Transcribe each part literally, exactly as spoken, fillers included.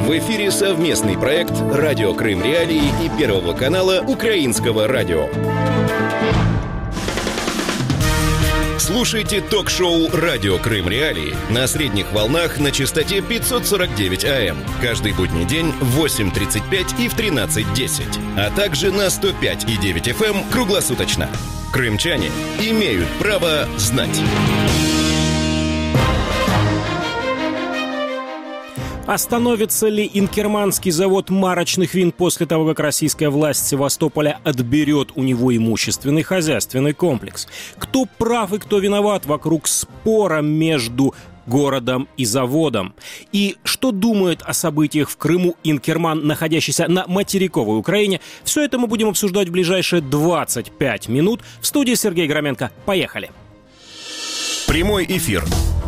В эфире совместный проект «Радио Крым Реалии» и Первого канала Украинского радио. Слушайте ток-шоу «Радио Крым Реалии» на средних волнах на частоте пятьсот сорок девять АМ каждый будний день в восемь тридцать пять и в тринадцать десять, а также на сто пять и девять эф эм круглосуточно. Крымчане имеют право знать. Остановится ли инкерманский завод марочных вин после того, как российская власть Севастополя отберет у него имущественный хозяйственный комплекс? Кто прав и кто виноват вокруг спора между городом и заводом? И что думает о событиях в Крыму Инкерман, находящийся на материковой Украине? Все это мы будем обсуждать в ближайшие двадцать пять минут. В студии Сергей Громенко. Поехали. Прямой эфир.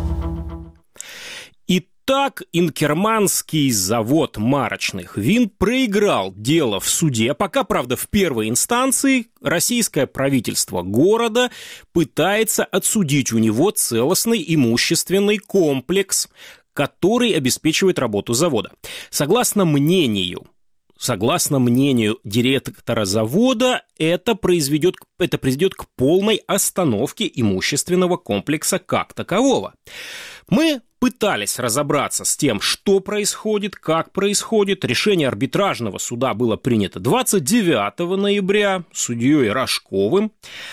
Так, инкерманский завод марочных вин проиграл дело в суде. Пока, правда, в первой инстанции российское правительство города пытается отсудить у него целостный имущественный комплекс, который обеспечивает работу завода. Согласно мнению Согласно мнению директора завода, это произведет, это приведет к полной остановке имущественного комплекса как такового. Мы пытались разобраться с тем, что происходит, как происходит. Решение арбитражного суда было принято двадцать девятого ноября судьей Рожковым.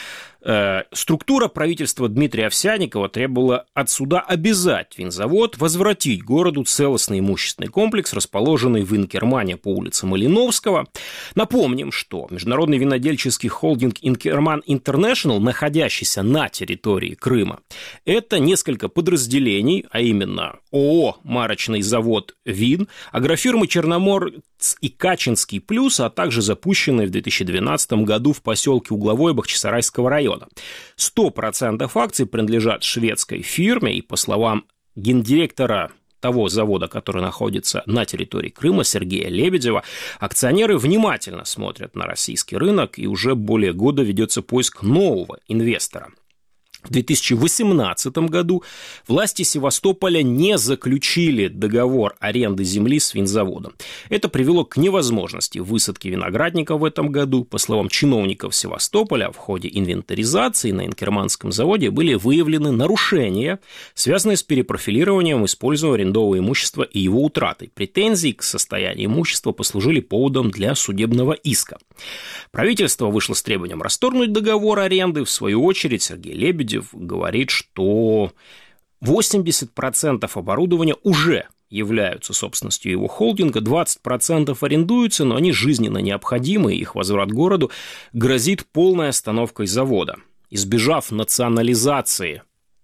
Э, структура правительства Дмитрия Овсянникова требовала от суда обязать винзавод возвратить городу целостный имущественный комплекс, расположенный в Инкермане по улице Малиновского. Напомним, что международный винодельческий холдинг Инкерман Интернешнл, находящийся на территории Крыма, это несколько подразделений, а именно ООО «Марочный завод вин», агрофирмы «Черноморец» и «Качинский плюс», а также запущенные в две тысячи двенадцатом году в поселке Угловой Бахчисарайского района. сто процентов акций принадлежат шведской фирме, и, по словам гендиректора того завода, который находится на территории Крыма, Сергея Лебедева, акционеры внимательно смотрят на российский рынок, и уже более года ведется поиск нового инвестора. В две тысячи восемнадцатом году власти Севастополя не заключили договор аренды земли с винзаводом. Это привело к невозможности высадки виноградника в этом году. По словам чиновников Севастополя, в ходе инвентаризации на Инкерманском заводе были выявлены нарушения, связанные с перепрофилированием использования арендового имущества и его утратой. Претензии к состоянию имущества послужили поводом для судебного иска. Правительство вышло с требованием расторгнуть договор аренды. В свою очередь Сергей Лебедев говорит, что восемьдесят процентов оборудования уже являются собственностью его холдинга, двадцать процентов арендуются, но они жизненно необходимы, и их возврат городу грозит полной остановкой завода. Избежав национализации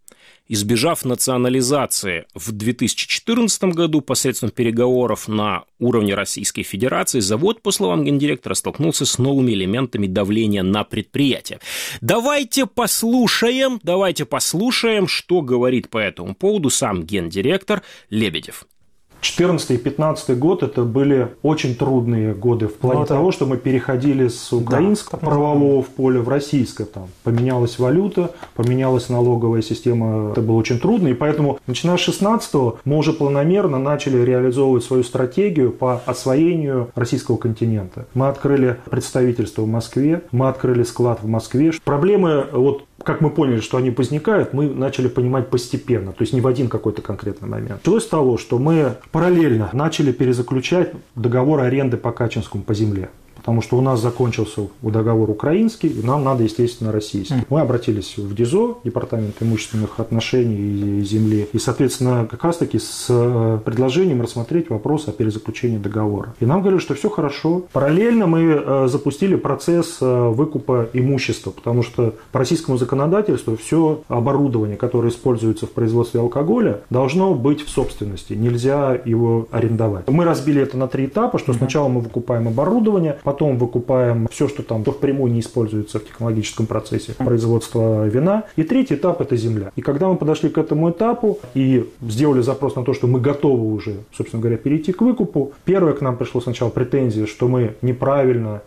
Избежав национализации в две тысячи четырнадцатом году посредством переговоров на уровне Российской Федерации, завод, по словам гендиректора, столкнулся с новыми элементами давления на предприятие. Давайте послушаем, давайте послушаем, что говорит по этому поводу сам гендиректор Лебедев. четырнадцатый и пятнадцатый год – это были очень трудные годы в плане ну, того, что мы переходили с украинского да, правового в поле в российское. Там поменялась валюта, поменялась налоговая система. Это было очень трудно. И поэтому, начиная с шестнадцатого, мы уже планомерно начали реализовывать свою стратегию по освоению российского континента. Мы открыли представительство в Москве, мы открыли склад в Москве. Проблемы, вот как мы поняли, что они возникают, мы начали понимать постепенно, то есть не в один какой-то конкретный момент. Началось с того, что мы параллельно начали перезаключать договор аренды по Качинскому по земле. Потому что у нас закончился договор украинский, и нам надо, естественно, российский. Мы обратились в ДИЗО, Департамент имущественных отношений и земли, и, соответственно, как раз-таки с предложением рассмотреть вопрос о перезаключении договора. И нам говорили, что все хорошо. Параллельно мы запустили процесс выкупа имущества, потому что по российскому законодательству все оборудование, которое используется в производстве алкоголя, должно быть в собственности, нельзя его арендовать. Мы разбили это на три этапа, что сначала мы выкупаем оборудование, потом выкупаем все, что там впрямую не используется в технологическом процессе производства вина. И третий этап – это земля. И когда мы подошли к этому этапу и сделали запрос на то, что мы готовы уже, собственно говоря, перейти к выкупу, первое к нам пришло сначала претензия, что мы неправильно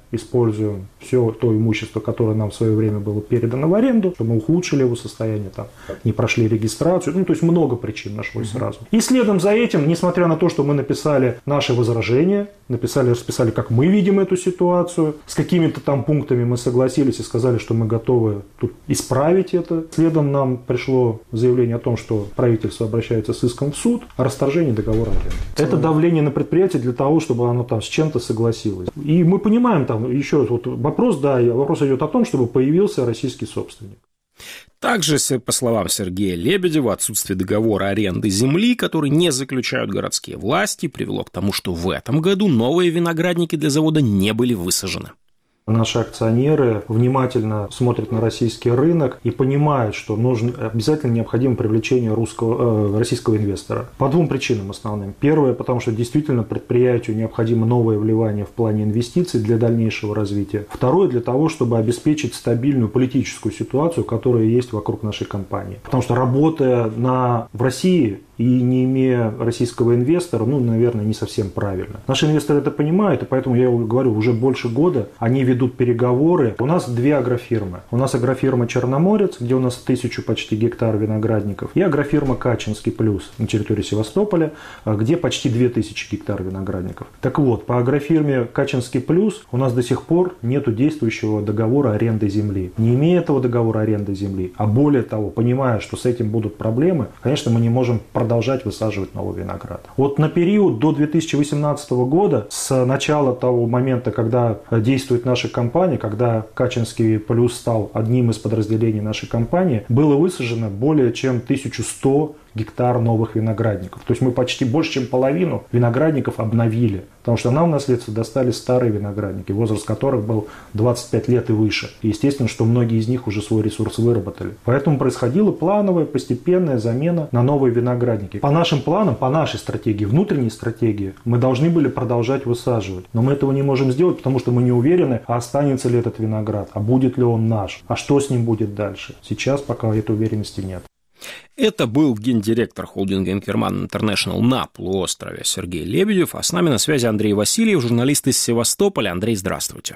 используем все то имущество, которое нам в свое время было передано в аренду, что мы ухудшили его состояние, там, не прошли регистрацию, ну, то есть много причин нашлось угу. сразу. И следом за этим, несмотря на то, что мы написали наши возражения, написали, расписали, как мы видим эту ситуацию, с какими-то там пунктами мы согласились и сказали, что мы готовы тут исправить это. Следом нам пришло заявление о том, что правительство обращается с иском в суд о расторжении договора аренды. Это давление на предприятие для того, чтобы оно там с чем-то согласилось. И мы понимаем, там, еще раз, вот вопрос, да, вопрос идет о том, чтобы появился российский собственник. Также, по словам Сергея Лебедева, отсутствие договора аренды земли, который не заключают городские власти, привело к тому, что в этом году новые виноградники для завода не были высажены. Наши акционеры внимательно смотрят на российский рынок и понимают, что нужно, обязательно необходимо привлечение русского, э, российского инвестора. По двум причинам основным. Первое, потому что действительно предприятию необходимо новое вливание в плане инвестиций для дальнейшего развития. Второе, для того, чтобы обеспечить стабильную политическую ситуацию, которая есть вокруг нашей компании. Потому что работая на, в России и не имея российского инвестора, ну, наверное, не совсем правильно. Наши инвесторы это понимают, и поэтому я говорю, уже больше года они ведут переговоры. У нас две агрофирмы. У нас агрофирма «Черноморец», где у нас тысячу почти гектар виноградников, и агрофирма «Качинский плюс» на территории Севастополя, где почти две тысячи гектар виноградников. Так вот, по агрофирме «Качинский плюс» у нас до сих пор нет действующего договора аренды земли. Не имея этого договора аренды земли, а более того, понимая, что с этим будут проблемы, конечно, мы не можем продолжать продолжать высаживать новый виноград. Вот на период до две тысячи восемнадцатого года, с начала того момента, когда действует наша компания, когда Качинский плюс стал одним из подразделений нашей компании, было высажено более чем тысяча сто гектар новых виноградников. То есть мы почти больше, чем половину виноградников обновили. Потому что нам в наследство достались старые виноградники, возраст которых был двадцать пять лет и выше. И естественно, что многие из них уже свой ресурс выработали. Поэтому происходила плановая, постепенная замена на новые виноградники. По нашим планам, по нашей стратегии, внутренней стратегии, мы должны были продолжать высаживать. Но мы этого не можем сделать, потому что мы не уверены, а останется ли этот виноград, а будет ли он наш, а что с ним будет дальше. Сейчас пока этой уверенности нет. Это был гендиректор холдинга «Инкерман Интернешнл» на полуострове Сергей Лебедев, а с нами на связи Андрей Васильев, журналист из Севастополя. Андрей, здравствуйте.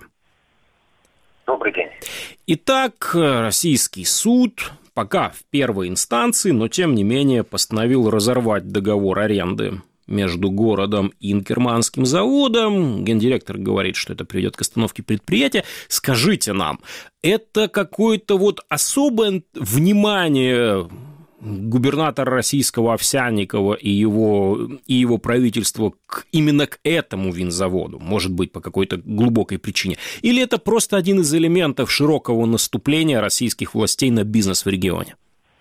Добрый день. Итак, российский суд, пока в первой инстанции, но тем не менее постановил разорвать договор аренды между городом и Инкерманским заводом. Гендиректор говорит, что это приведет к остановке предприятия. Скажите нам, это какое-то вот особое внимание губернатора российского Овсянникова и его, и его правительства к, именно к этому винзаводу, может быть, по какой-то глубокой причине? Или это просто один из элементов широкого наступления российских властей на бизнес в регионе?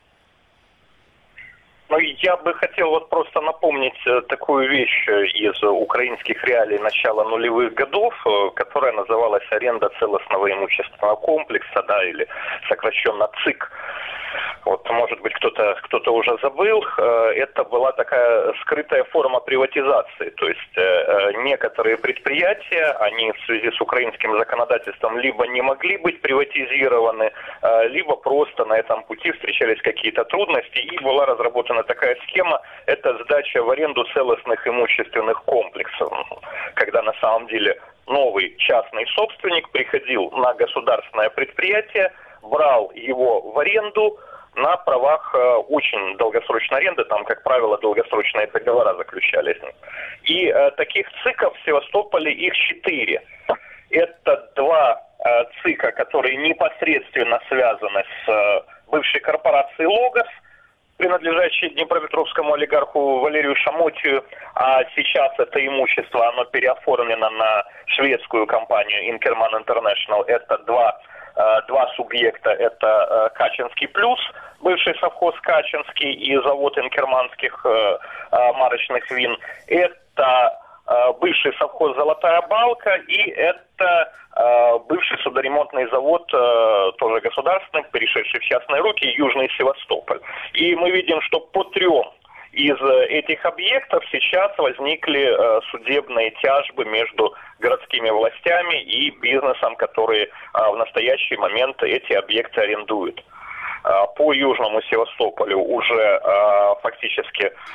Ну, я бы хотел вот просто напомнить такую вещь из украинских реалий начала нулевых годов, которая называлась «Аренда целостного имущественного комплекса», да, или сокращенно ЦИК. Вот, может быть, кто-то, кто-то уже забыл. Это была такая скрытая форма приватизации. То есть некоторые предприятия, они в связи с украинским законодательством либо не могли быть приватизированы, либо просто на этом пути встречались какие-то трудности, и была разработана такая схема, это сдача в аренду целостных имущественных комплексов, когда на самом деле новый частный собственник приходил на государственное предприятие, брал его в аренду на правах э, очень долгосрочной аренды, там, как правило, долгосрочные договора заключались. И э, таких ЦИКов в Севастополе их четыре. Это два э, ЦИКа, которые непосредственно связаны с э, бывшей корпорацией «Логос», принадлежащей днепропетровскому олигарху Валерию Шамотию, а сейчас это имущество, оно переоформлено на шведскую компанию «Инкерман Интернешнл». Это два Два субъекта, это Качинский плюс, бывший совхоз Качинский и завод инкерманских марочных вин. Это бывший совхоз Золотая Балка и это бывший судоремонтный завод, тоже государственный, перешедший в частные руки, Южный Севастополь. И мы видим, что по трем из этих объектов сейчас возникли э, судебные тяжбы между городскими властями и бизнесом, которые э, в настоящий момент эти объекты арендуют. Э, по Южному Севастополю уже э, фактически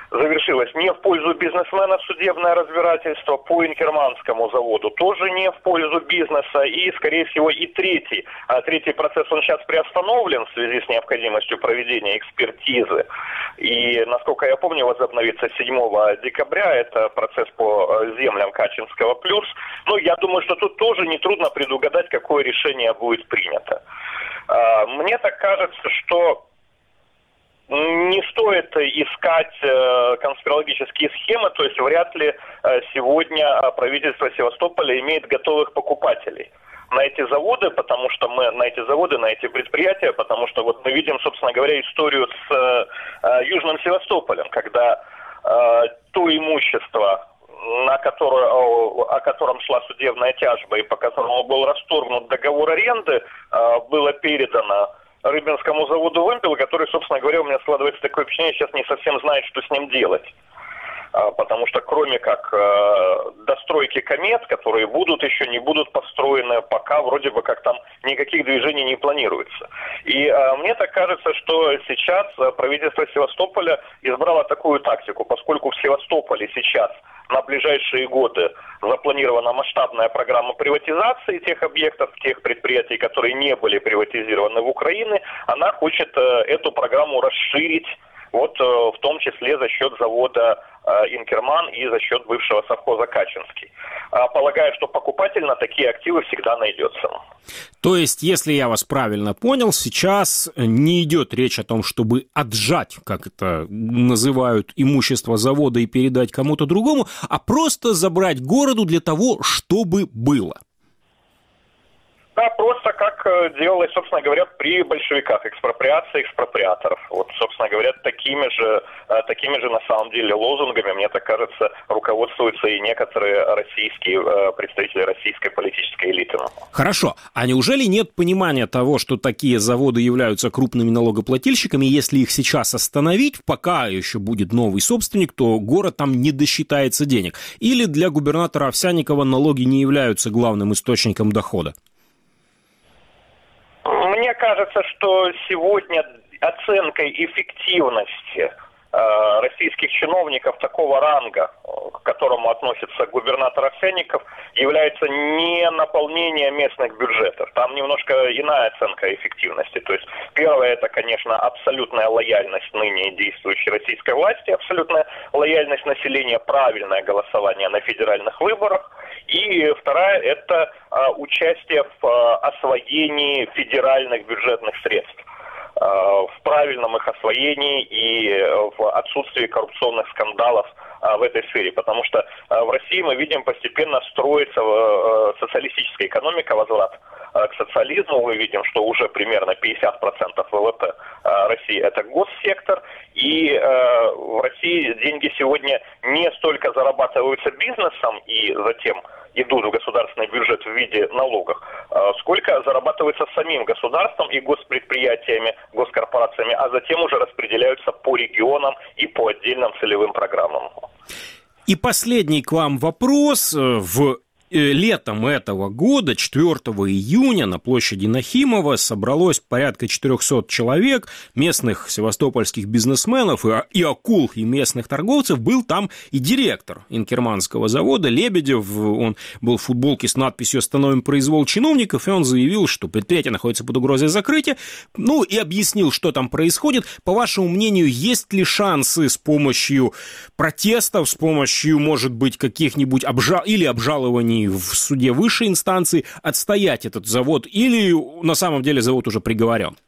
завершилось не в пользу бизнесмена судебное разбирательство по Инкерманскому заводу, тоже не в пользу бизнеса. И, скорее всего, и третий. А третий процесс, он сейчас приостановлен в связи с необходимостью проведения экспертизы. И, насколько я помню, возобновится седьмого декабря. Это процесс по землям Качинского плюс. Ну, я думаю, что тут тоже нетрудно предугадать, какое решение будет принято. Мне так кажется, что не стоит искать э, конспирологические схемы, то есть вряд ли э, сегодня правительство Севастополя имеет готовых покупателей на эти заводы, потому что мы на эти заводы, на эти предприятия, потому что вот мы видим, собственно говоря, историю с э, Южным Севастополем, когда э, то имущество, на которое, о, о котором шла судебная тяжба и по которому был расторгнут договор аренды, э, было передано Рыбинскому заводу «Вымпел», который, собственно говоря, у меня складывается такое впечатление, сейчас не совсем знает, что с ним делать. Потому что кроме как э, достройки комет, которые будут еще, не будут построены, пока вроде бы как там никаких движений не планируется. И э, мне так кажется, что сейчас правительство Севастополя избрало такую тактику, поскольку в Севастополе сейчас на ближайшие годы запланирована масштабная программа приватизации тех объектов, тех предприятий, которые не были приватизированы в Украине, она хочет э, эту программу расширить, вот э, в том числе за счет завода э, Инкерман и за счет бывшего совхоза Качинский. А, полагаю, что покупатель на такие активы всегда найдется. То есть, если я вас правильно понял, сейчас не идет речь о том, чтобы отжать, как это называют, имущество завода и передать кому-то другому, а просто забрать городу для того, чтобы было. Да, просто как делалось, собственно говоря, при большевиках, экспроприация экспроприаторов. Вот, собственно говоря, такими же, такими же на самом деле лозунгами, мне так кажется, руководствуются и некоторые российские представители российской политической элиты. Хорошо. А неужели нет понимания того, что такие заводы являются крупными налогоплательщиками, и если их сейчас остановить, пока еще будет новый собственник, то город там не досчитается денег? Или для губернатора Овсянникова налоги не являются главным источником дохода? Мне кажется, что сегодня оценкой эффективности э, российских чиновников такого ранга, к которому относится губернатор Овсянников, является не наполнение местных бюджетов. Там немножко иная оценка эффективности. То есть первое, это, конечно, абсолютная лояльность ныне действующей российской власти, абсолютная лояльность населения, правильное голосование на федеральных выборах. И вторая – это а, участие в а, освоении федеральных бюджетных средств, а, в правильном их освоении и в отсутствии коррупционных скандалов а, в этой сфере. Потому что а, в России мы видим постепенно строится а, социалистическая экономика, возврат а, к социализму. Мы видим, что уже примерно пятьдесят процентов ВВП а, России – это госсектор. И э, в России деньги сегодня не столько зарабатываются бизнесом и затем идут в государственный бюджет в виде налогов, э, сколько зарабатывается самим государством и госпредприятиями, госкорпорациями, а затем уже распределяются по регионам и по отдельным целевым программам. И последний к вам вопрос. В летом этого года, четвёртого июня, на площади Нахимова собралось порядка четырехсот человек, местных севастопольских бизнесменов и, и акул, и местных торговцев. Был там и директор Инкерманского завода Лебедев. Он был в футболке с надписью «Остановим произвол чиновников», и он заявил, что предприятие находится под угрозой закрытия. Ну, и объяснил, что там происходит. По вашему мнению, есть ли шансы с помощью протестов, с помощью, может быть, каких-нибудь обжал... или обжалований в суде высшей инстанции отстоять этот завод, или на самом деле завод уже приговорен?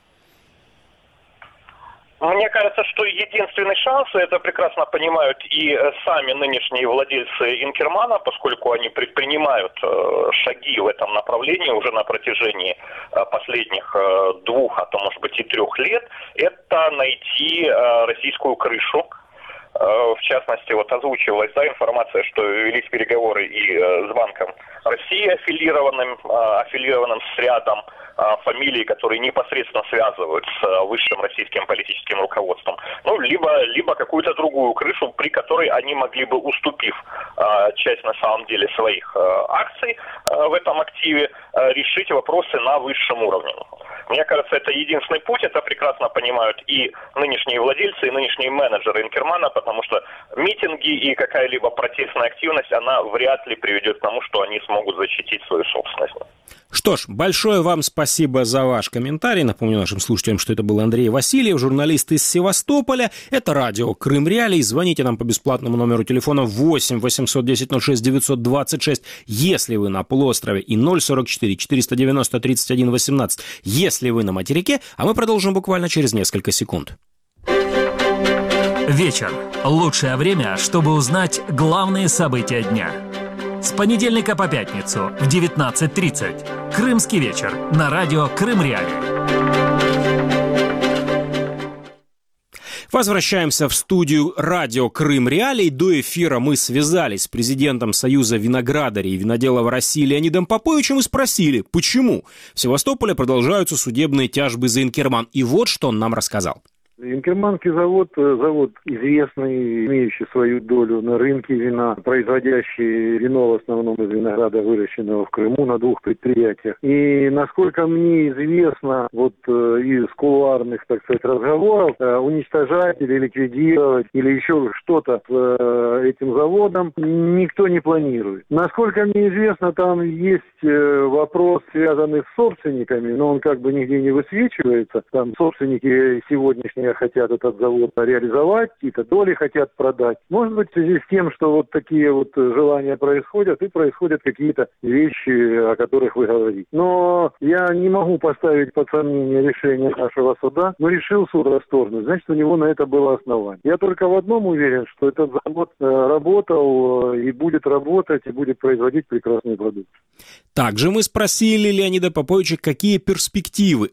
Мне кажется, что единственный шанс, и это прекрасно понимают и сами нынешние владельцы Инкермана, поскольку они предпринимают шаги в этом направлении уже на протяжении последних двух, а то может быть и трех лет, это найти российскую крышу. В частности, вот озвучивалась да, информация, что велись переговоры и э, с Банком России, аффилированным, э, аффилированным с рядом э, фамилий, которые непосредственно связывают с э, высшим российским политическим руководством. Ну, либо, либо какую-то другую крышу, при которой они могли бы, уступив э, часть на самом деле своих э, акций э, в этом активе, э, решить вопросы на высшем уровне. Мне кажется, это единственный путь, это прекрасно понимают и нынешние владельцы, и нынешние менеджеры Инкермана, потому что митинги и какая-либо протестная активность, она вряд ли приведет к тому, что они смогут защитить свою собственность. Что ж, большое вам спасибо за ваш комментарий. Напомню нашим слушателям, что это был Андрей Васильев, журналист из Севастополя. Это радио «Крым Реалии». Звоните нам по бесплатному номеру телефона восемь восемьсот десять ноль шесть девятьсот двадцать шесть, если вы на полуострове, и ноль сорок четыре четыреста девяносто тридцать один восемнадцать, если вы на материке. А мы продолжим буквально через несколько секунд. Вечер. Лучшее время, чтобы узнать главные события дня. С понедельника по пятницу в девятнадцать тридцать. Крымский вечер на радио «Крым Реалии». Возвращаемся в студию радио «Крым Реалий». До эфира мы связались с президентом Союза виноградарей и виноделов России Леонидом Поповичем и спросили, почему в Севастополе продолжаются судебные тяжбы за Инкерман. И вот что он нам рассказал. Инкерманский завод, завод известный, имеющий свою долю на рынке вина, производящий вино в основном из винограда, выращенного в Крыму, на двух предприятиях. И, насколько мне известно, вот из кулуарных, так сказать, разговоров, уничтожать или ликвидировать, или еще что-то с этим заводом никто не планирует. Насколько мне известно, там есть вопрос, связанный с собственниками, но он как бы нигде не высвечивается. Там собственники сегодняшние хотят этот завод реализовать, какие-то доли хотят продать. Может быть, в связи с тем, что вот такие вот желания происходят, и происходят какие-то вещи, о которых вы говорите. Но я не могу поставить под сомнение решение нашего суда, но решил суд расторгнуть, значит, у него на это было основание. Я только в одном уверен, что этот завод работал и будет работать, и будет производить прекрасный продукт. Также мы спросили Леонида Поповича, какие перспективы.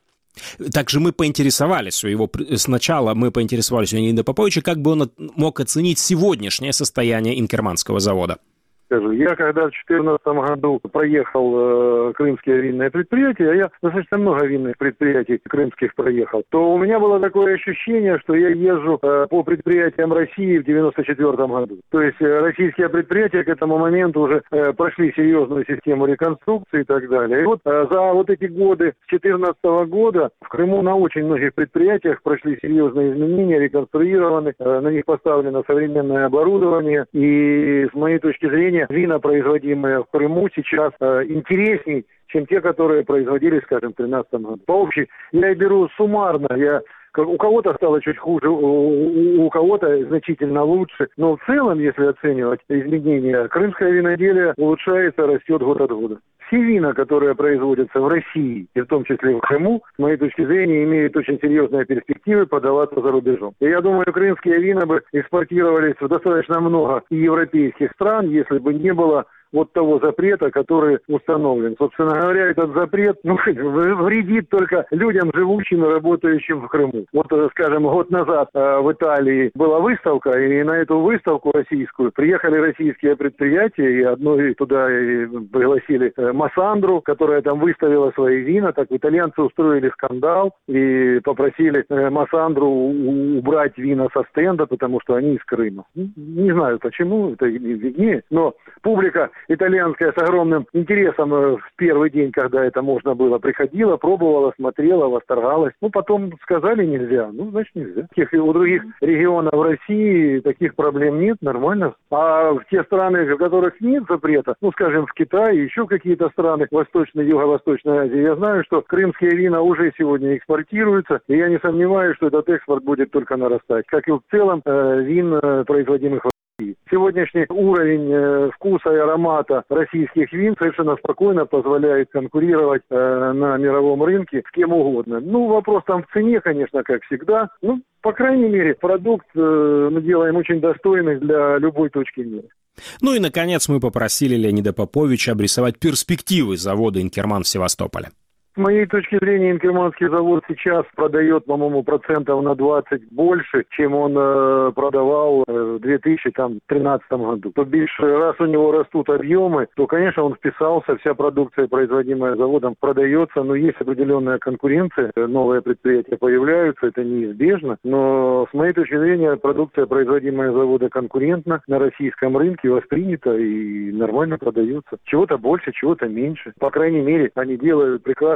Также мы поинтересовались у его, сначала мы поинтересовались у Леонида Поповича, как бы он мог оценить сегодняшнее состояние Инкерманского завода. Скажу, я когда в две тысячи четырнадцатом году проехал э, крымские винные предприятия, а я достаточно много винных предприятий крымских проехал, то у меня было такое ощущение, что я езжу э, по предприятиям России в девяносто четвёртом году. То есть э, российские предприятия к этому моменту уже э, прошли серьезную систему реконструкции и так далее. И вот э, за вот эти годы с две тысячи четырнадцатого года в Крыму на очень многих предприятиях прошли серьезные изменения, реконструированы, э, на них поставлено современное оборудование, и с моей точки зрения вина, производимые в Крыму, сейчас э, интересней, чем те, которые производились, скажем, в две тысячи тринадцатом году. По общей, я беру суммарно, я, у кого-то стало чуть хуже, у, у кого-то значительно лучше, но в целом, если оценивать изменения, крымское виноделие улучшается, растет год от года. Все вина, которые производятся в России, и в том числе в Крыму, с моей точки зрения, имеют очень серьезные перспективы подаваться за рубежом. И я думаю, крымские вина бы экспортировались в достаточно много европейских стран, если бы не было вот того запрета, который установлен. Собственно говоря, этот запрет ну, вредит только людям, живущим и работающим в Крыму. Вот, скажем, год назад э, в Италии была выставка, и на эту выставку российскую приехали российские предприятия, и одно туда и пригласили э, Массандру, которая там выставила свои вина. Так итальянцы устроили скандал и попросили э, Массандру убрать вина со стенда, потому что они из Крыма. Не знаю почему, это виднее, но публика итальянская с огромным интересом в первый день, когда это можно было, приходила, пробовала, смотрела, восторгалась. Ну, потом сказали нельзя, ну, значит, нельзя. У других регионов России таких проблем нет, нормально. А в те страны, в которых нет запрета, ну, скажем, в Китае, еще какие-то страны Восточной, Юго-Восточной Азии, я знаю, что крымские вина уже сегодня экспортируются, и я не сомневаюсь, что этот экспорт будет только нарастать, как и в целом э, вин, э, производимых в Сегодняшний уровень э, вкуса и аромата российских вин совершенно спокойно позволяет конкурировать э, на мировом рынке с кем угодно. Ну, вопрос там в цене, конечно, как всегда. Ну, по крайней мере, продукт э, мы делаем очень достойный для любой точки мира. Ну и, наконец, мы попросили Леонида Поповича обрисовать перспективы завода «Инкерман» в Севастополе. С моей точки зрения, Инкерманский завод сейчас продает, по-моему, процентов на двадцать больше, чем он э, продавал э, в две тысячи тринадцатом году. То бишь, раз у него растут объемы, то, конечно, он вписался, вся продукция, производимая заводом, продается, но есть определенная конкуренция, новые предприятия появляются, это неизбежно, но с моей точки зрения, продукция, производимая завода, конкурентна на российском рынке, воспринята и нормально продается. Чего-то больше, чего-то меньше. По крайней мере, они делают прекрасно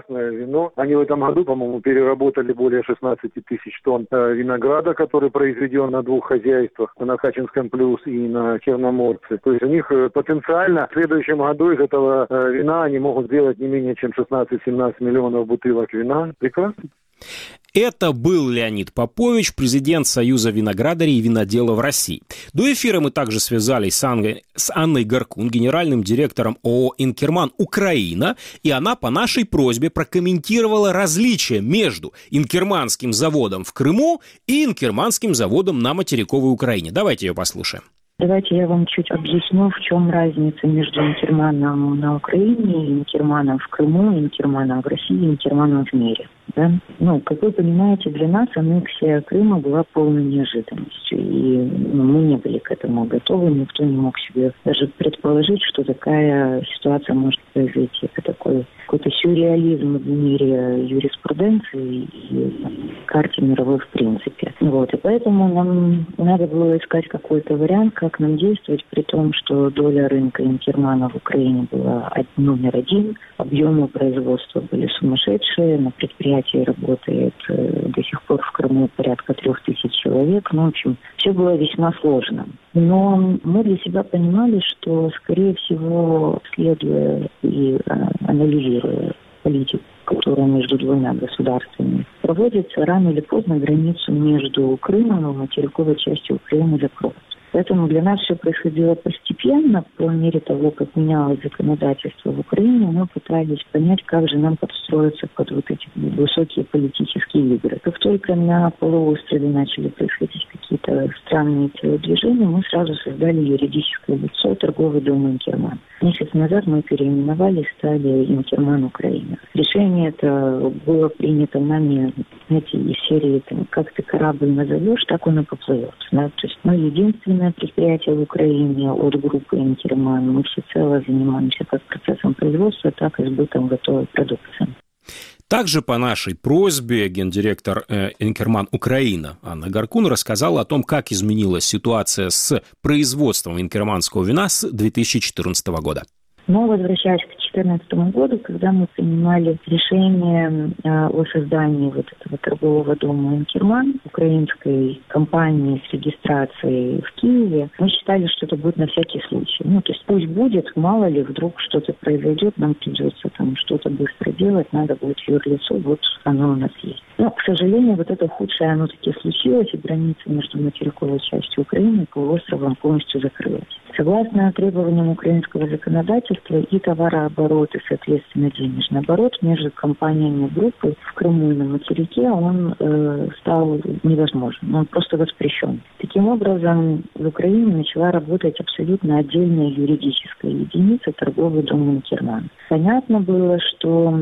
красное вино. Они в этом году, по-моему, переработали более шестнадцать тысяч тонн винограда, который произведен на двух хозяйствах, на Хачинском плюс и на Черноморце. То есть у них потенциально в следующем году из этого вина они могут сделать не менее чем шестнадцать-семнадцать миллионов бутылок вина. Прекрасно. Это был Леонид Попович, президент Союза виноградарей и виноделов России. До эфира мы также связались с Анной, с Анной Горкун, генеральным директором ООО «Инкерман Украина», и она по нашей просьбе прокомментировала различия между Инкерманским заводом в Крыму и Инкерманским заводом на материковой Украине. Давайте ее послушаем. Давайте я вам чуть объясню, в чем разница между Инкерманом на Украине, Инкерманом в Крыму, Инкерманом в России, Инкерманом в мире. Да? Ну, как вы понимаете, для нас аннексия Крыма была полной неожиданностью, и ну, мы не были к этому готовы, никто не мог себе даже предположить, что такая ситуация может произойти. Это такой какой-то сюрреализм в мире юриспруденции и карте мировой в принципе. Вот, и поэтому нам надо было искать какой-то вариант, как нам действовать, при том, что доля рынка Инкермана в Украине была номер один, объемы производства были сумасшедшие, на предприятии работает э, до сих пор в Крыму порядка трех тысяч человек. Ну, в общем, все было весьма сложно. Но мы для себя понимали, что, скорее всего, следуя и э, анализируя политику, которая между двумя государствами проводится, рано или поздно границу между Крымом и материковой частью Украины закроют. Поэтому для нас все происходило постепенно, по мере того, как менялось законодательство в Украине, мы пытались понять, как же нам подстроиться под вот эти высокие политические игры. Как только на полуострове начали происходить какие-то странные телодвижения, мы сразу создали юридическое лицо торговый дом «Инкерман». Месяц назад мы переименовали и стали «Инкерман Украина». Решение это было принято нами, знаете, из серии там, «Как ты корабль назовешь, так он и поплывет». Да? То есть мы единственное предприятие в Украине от группы «Инкерман». Мы всецело занимаемся как процессом производства, так и сбытом готовой продукции. Также по нашей просьбе гендиректор э, «Инкерман Украина» Анна Горкун рассказала о том, как изменилась ситуация с производством инкерманского вина с две тысячи четырнадцатого года. Но возвращаясь к две тысячи четырнадцатому году, когда мы принимали решение э, о создании вот этого торгового дома «Инкерман», украинской компании с регистрацией в Киеве, мы считали, что это будет на всякий случай. Ну, то есть пусть будет, мало ли, вдруг что-то произойдет, нам придется там что-то быстро делать, надо будет юрлицо, вот оно у нас есть. Но, к сожалению, вот это худшее, оно таки случилось, и граница между материковой частью Украины и полуостровом полностью закрылась. Согласно требованиям украинского законодательства, и товарооборот, и, соответственно, денежный оборот между компаниями группы в Крыму и на материке, он э, стал невозможен, он просто воспрещен. Таким образом, в Украине начала работать абсолютно отдельная юридическая единица торговый дом «Инкерман». Понятно было, что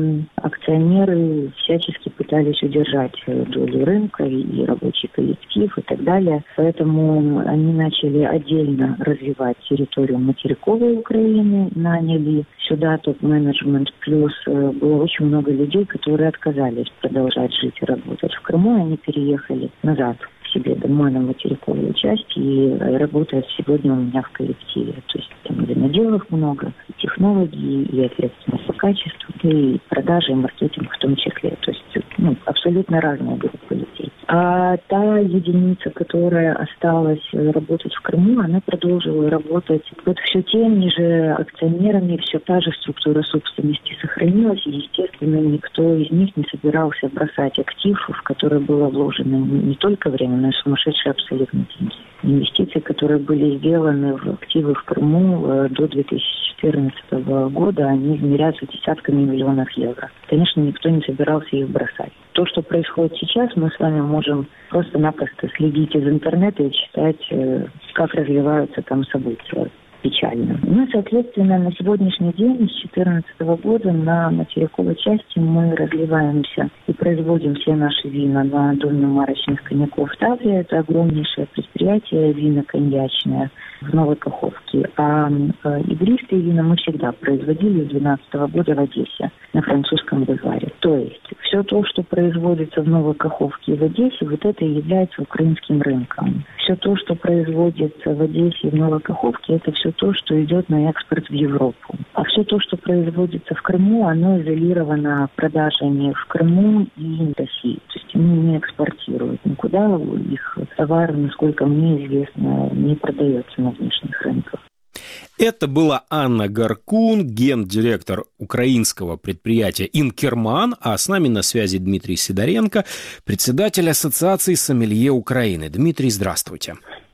акционеры всячески пытались удержать долю рынка и рабочий коллектив и так далее, поэтому они начали отдельно развивать территорию материковой Украины, наняли сюда топ-менеджмент, плюс было очень много людей, которые отказались продолжать жить и работать в Крыму, и они переехали назад к себе дома на материковую часть и работают сегодня у меня в коллективе. То есть там виноделов много, и технологии, и ответственность по качеству, и продажи, и маркетинг в том числе. То есть ну, абсолютно разные группы людей. А та единица, которая осталась работать в Крыму, она продолжила работать вот все теми же акционерами, все та же структура собственности сохранилась, и, естественно, никто из них не собирался бросать актив, в который было вложено не только время, но и сумасшедшие абсолютно деньги. Инвестиции, которые были сделаны в активы в Крыму до две тысячи четырнадцатого года, они измеряются десятками миллионов евро. Конечно, никто не собирался их бросать. То, что происходит сейчас, мы с вами можем просто-напросто следить из интернета и читать, как развиваются там события. Печально. Ну, соответственно, на сегодняшний день, с две тысячи четырнадцатого года, на материковой части мы разливаемся и производим все наши вина на доме марочных коньяков Таврия. Это огромнейшее предприятие вино-коньячное в Новой Каховке. А э, игристые вина мы всегда производили с две тысячи двенадцатого года в Одессе, на французском бульваре. То есть все то, что производится в Новой Каховке и в Одессе, вот это и является украинским рынком. Все то, что производится в Одессе и в Новой Каховке, это все то, то, что идет на экспорт в Европу. А все то, что производится в Крыму, оно изолировано продажами в Крыму и в России. То есть они не экспортируют никуда, их товар, насколько мне известно, не продается на внешних рынках. Это была Анна Гаркун, гендиректор украинского предприятия «Инкерман», а с нами на связи Дмитрий Сидоренко, председатель Ассоциации сомелье Украины. Дмитрий, здравствуйте.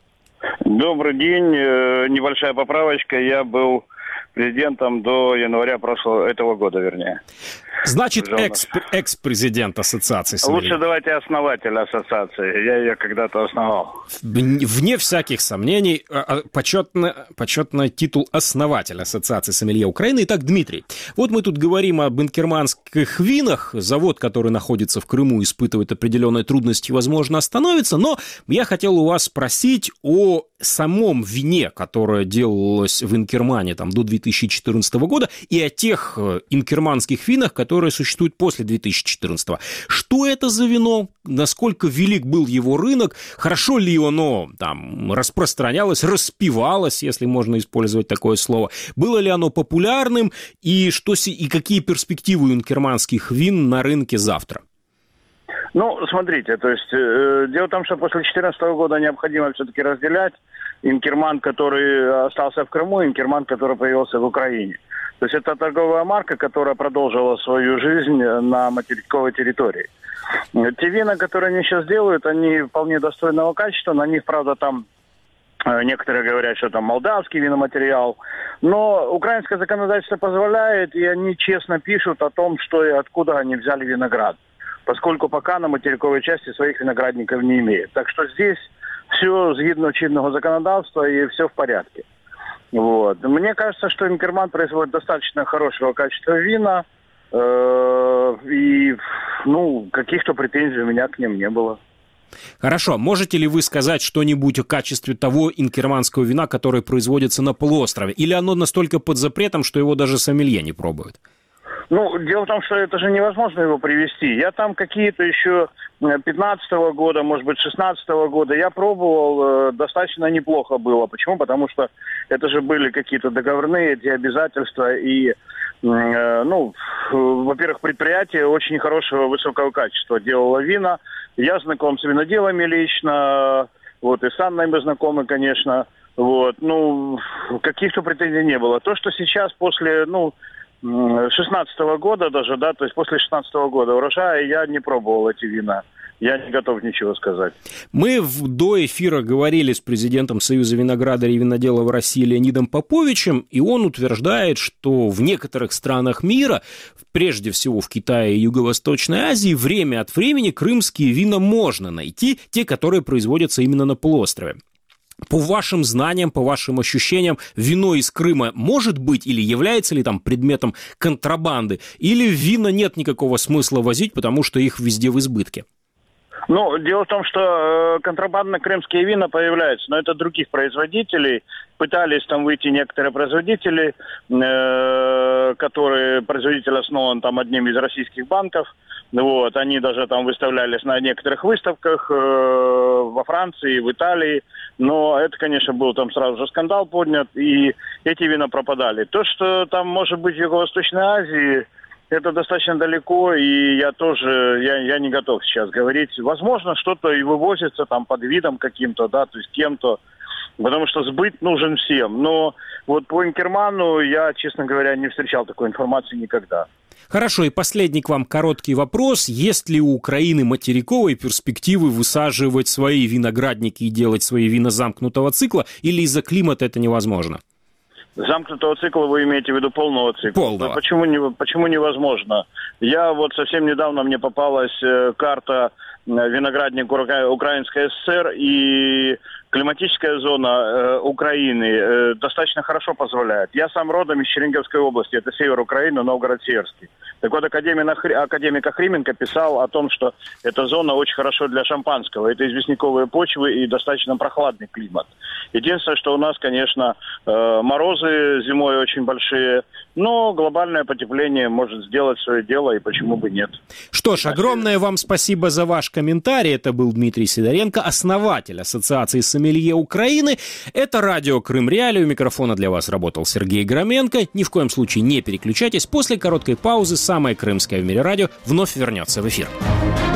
Добрый день. Небольшая поправочка. Я был президентом до января прошлого этого года, вернее. Значит, экс, экс-президент Ассоциации сомелье. Лучше давайте основатель ассоциации. Я ее когда-то основал. Вне всяких сомнений, почетный, почетный титул основатель Ассоциации сомелье Украины. Итак, Дмитрий, вот мы тут говорим об инкерманских винах. Завод, который находится в Крыму, испытывает определенные трудности, возможно, остановится. Но я хотел у вас спросить о самом вине, которое делалось в Инкермане там, до две тысячи четырнадцатого года, и о тех инкерманских винах, которые существуют после две тысячи четырнадцатого. Что это за вино? Насколько велик был его рынок? Хорошо ли оно там распространялось, распивалось, если можно использовать такое слово? Было ли оно популярным? И, что, и какие перспективы у инкерманских вин на рынке завтра? Ну, смотрите, то есть э, дело в том, что после две тысячи четырнадцатого года необходимо все-таки разделять Инкерман, который остался в Крыму, и Инкерман, который появился в Украине. То есть это торговая марка, которая продолжила свою жизнь на материковой территории. Те вина, которые они сейчас делают, они вполне достойного качества, на них, правда, там э, некоторые говорят, что там молдавский виноматериал, но украинское законодательство позволяет, и они честно пишут о том, что и откуда они взяли виноград, поскольку пока на материковой части своих виноградников не имеет. Так что здесь все згідно чинного законодавства и все в порядке. Вот. Мне кажется, что Инкерман производит достаточно хорошего качества вина, э- и ну, каких-то претензий у меня к ним не было. Хорошо. Можете ли вы сказать что-нибудь о качестве того инкерманского вина, которое производится на полуострове? Или оно настолько под запретом, что его даже сомелье не пробует? Ну, дело в том, что это же невозможно его привезти. Я там какие-то еще пятнадцатого года, может быть, шестнадцатого года, я пробовал, э, достаточно неплохо было. Почему? Потому что это же были какие-то договорные эти обязательства. И, э, ну, э, во-первых, предприятие очень хорошего, высокого качества делало вина. Я знаком с виноделами лично, вот, и с Анной мы знакомы, конечно. Вот, ну, каких-то претензий не было. То, что сейчас после, ну, шестнадцатого года даже, да, то есть после шестнадцатого года урожая, я не пробовал эти вина. Я не готов ничего сказать. Мы в, до эфира говорили с президентом Союза виноградарей и виноделов России Леонидом Поповичем, и он утверждает, что в некоторых странах мира, прежде всего в Китае и Юго-Восточной Азии, время от времени крымские вина можно найти, те, которые производятся именно на полуострове. По вашим знаниям, по вашим ощущениям, вино из Крыма может быть или является ли там предметом контрабанды? Или вина нет никакого смысла возить, потому что их везде в избытке? Ну, дело в том, что э, контрабандно крымские вина появляются, но это других производителей. Пытались там выйти некоторые производители, э, которые, производитель основан там одним из российских банков. Вот, они даже там выставлялись на некоторых выставках э, во Франции, в Италии. Но это, конечно, был там сразу же скандал поднят, и эти вина пропадали. То, что там может быть в Юго-Восточной Азии, это достаточно далеко, и я тоже, я, я не готов сейчас говорить. Возможно, что-то и вывозится там под видом каким-то, да, то есть кем-то, потому что сбыт нужен всем. Но вот по Инкерману я, честно говоря, не встречал такой информации никогда. Хорошо, и последний к вам короткий вопрос. Есть ли у Украины материковой перспективы высаживать свои виноградники и делать свои вина замкнутого цикла, или из-за климата это невозможно? Замкнутого цикла вы имеете в виду полного цикла? Полного. Почему, не, почему невозможно? Я вот совсем недавно мне попалась э, карта э, виноградник Ура... Украинской ССР, и климатическая зона э, Украины э, достаточно хорошо позволяет. Я сам родом из Черниговской области, это север Украины, Новгород-Северский. Так вот, академик, академик Охрименко писал о том, что эта зона очень хорошо для шампанского. Это известняковые почвы и достаточно прохладный климат. Единственное, что у нас, конечно, э, морозы зимой очень большие, но глобальное потепление может сделать свое дело, и почему бы нет. Что ж, огромное вам спасибо за ваш комментарий. Это был Дмитрий Сидоренко, основатель Ассоциации сомелье сомелье Украины. Это радио Крым Реалии. У микрофона для вас работал Сергей Громенко. Ни в коем случае не переключайтесь. После короткой паузы самое крымское в мире радио вновь вернется в эфир.